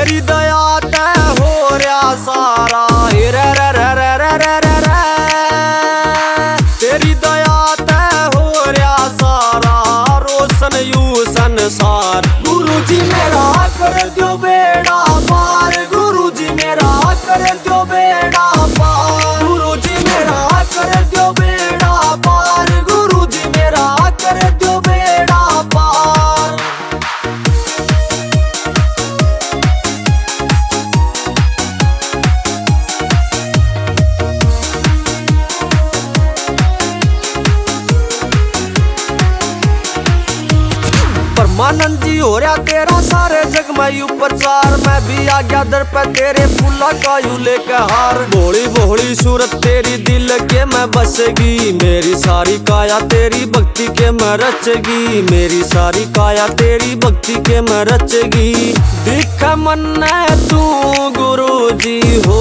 तेरी दया ते हो रहा सारा रे रे रे रे रे रे रे रे। तेरी दया ते हो रहा सारा रोशन यू संसार। गुरुजी मेरा कर दो बेड़ा पार, गुरुजी मेरा कर दो बेड़ा पार, गुरुजी मेरा कर दो बेड़ा पार, गुरुजी मेरा कर दो बेड़ा पार। परमानंद जी हो रहा तेरा सारे जग में यू प्रचार। मैं भी आ गया दर पे तेरे फूला का यू लेके हार। भोली भोली सूरत तेरी दिल के मैं बसेगी, मेरी सारी काया तेरी भक्ति के मैं रचेगी, मेरी सारी काया तेरी भक्ति के मैं रचेगी। दिख मन तू गुरु जी हो,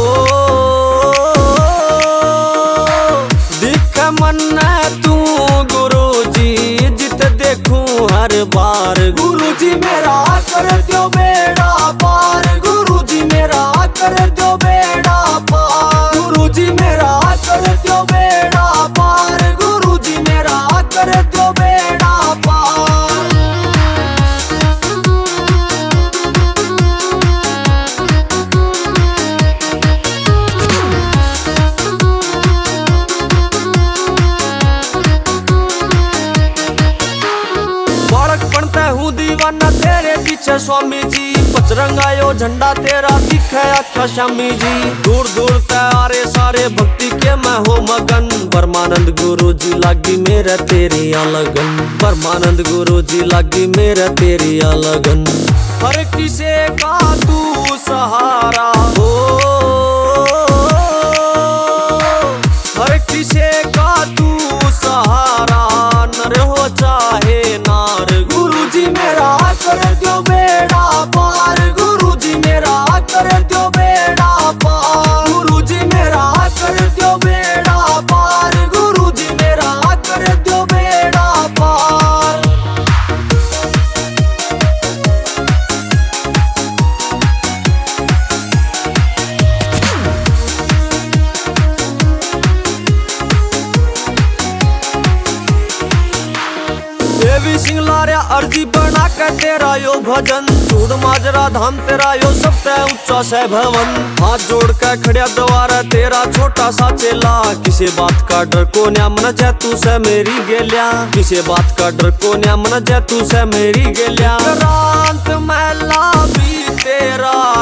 दिख मन तू गुरु जी जित देखूं हर बार। गुरुजी मेरा कर दो बेड़ा पार, गुरुजी मेरा कर दो बेड़ा पार, गुरुजी मेरा कर दो बेड़ा पार, गुरुजी मेरा कर दो बेड़ा पार। हूँ दीवाना तेरे पीछे स्वामी जी, पचरंगा यो झंडा तेरा दिखे अच्छा शामी जी। दूर दूर तारे सारे भक्ति के मैं हो मगन, परमानंद गुरु जी लागी मेरे तेरी लगन, परमानंद गुरु जी लागी मेरे तेरी लगन। हर किसे का तू सहारा हो, हर किसे का तू सहारा, नर हो चाहे नार। गुरुजी मेरा कर दो बेड़ा पार, गुरुजी मेरा कर दो बेड़ा पार, गुरुजी मेरा कर दो बेड़ा पार, गुरुजी मेरा कर दो बेड़ा पार। देवी सिंह लारिया अर्जी बना के तेरा यो भजन, चूड़ माजरा धाम तेरा यो सबसे ऊंचा से भवन। हाथ जोड़ के खड़िया द्वारा तेरा छोटा सा चेला, किसी बात का डर को न्या मन जै तू से मेरी गेलिया, किसी बात का डर को न्या मन जै तू से मेरी गेलिया। रांत महला भी तेरा